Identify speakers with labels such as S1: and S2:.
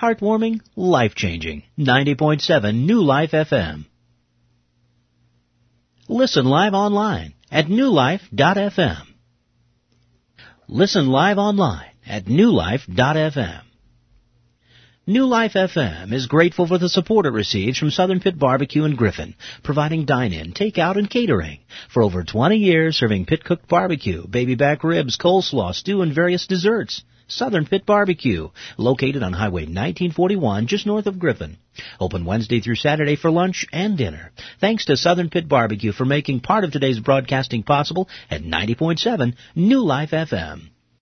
S1: heartwarming, life-changing. 90.7 New Life FM. Listen live online at newlife.fm. Listen live online at newlife.fm. New Life FM is grateful for the support it receives from Southern Pit Barbecue in Griffin, providing dine-in, takeout, and catering. For over 20 years, serving pit-cooked barbecue, baby back ribs, coleslaw, stew, and various desserts. Southern Pit Barbecue, located on Highway 1941, just north of Griffin. Open Wednesday through Saturday for lunch and dinner. Thanks to Southern Pit Barbecue for making part of today's broadcasting possible at 90.7 New Life FM.